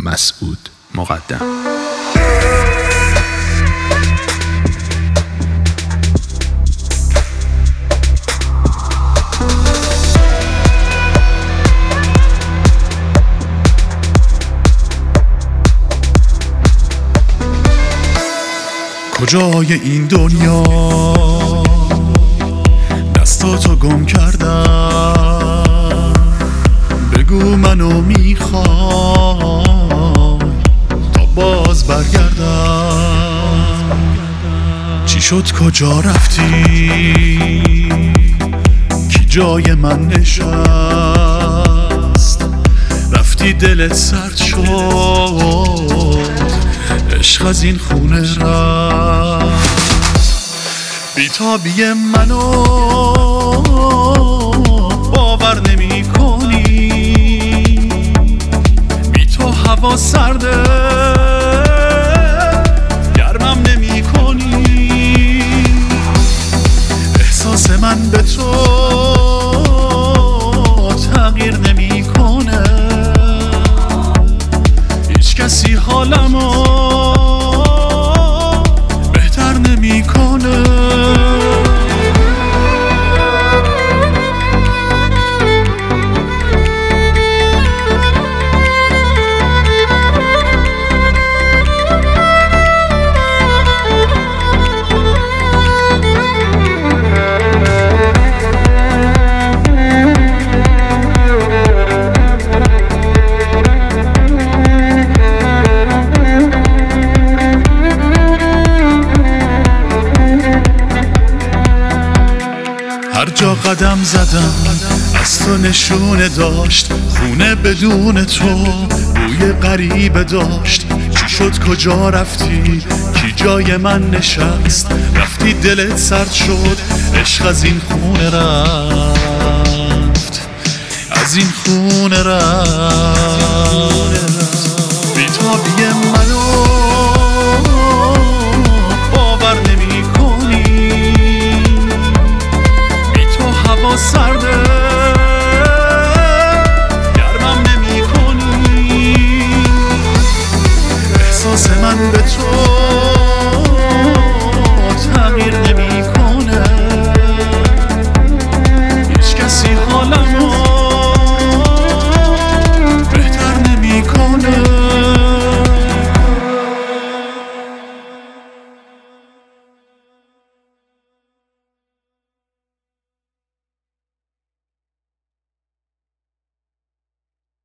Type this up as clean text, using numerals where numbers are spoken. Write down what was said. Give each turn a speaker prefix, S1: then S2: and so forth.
S1: مسعود مقدم. کجای این دنیا دستاتو گم کردم، بگو منو میخوای تا باز برگردم. چی شد کجا رفتی؟ کی جای من نشست؟ رفتی دلت سرد شد، عشق از این خونه رفت. بیتابی منو باور نمی کنی، بی تو هوا سرده گرمم نمی کنی. احساس من به تو تغییر نمی کنه، هیچ کسی حالمو بهتر نمی کنه. هر جا قدم زدم از تو نشونه داشت، خونه بدون تو بوی غریبه داشت. چی شد کجا رفتی؟ کی جای من نشست؟ رفتی دلت سرد شد، عشق از این خونه رفت، از این خونه رفت.